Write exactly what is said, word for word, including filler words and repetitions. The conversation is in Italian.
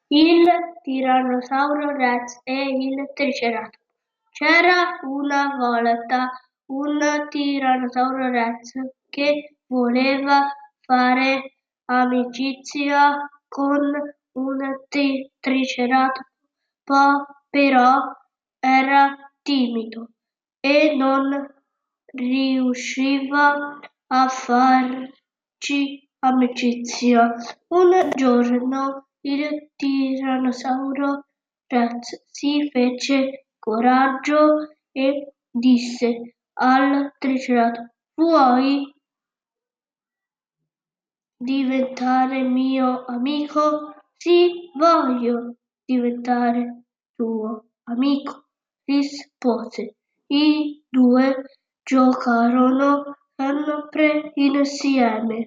Il Tirannosauro Rex e il Triceratopo. C'era una volta un Tirannosauro Rex che voleva fare amicizia con un tri- Triceratopo, però era timido e non riusciva a farci amicizia. Un giorno il tirannosauro Rex si fece coraggio e disse al Triceratopo: Vuoi diventare mio amico? Sì, voglio diventare tuo amico, rispose. I due giocarono sempre insieme.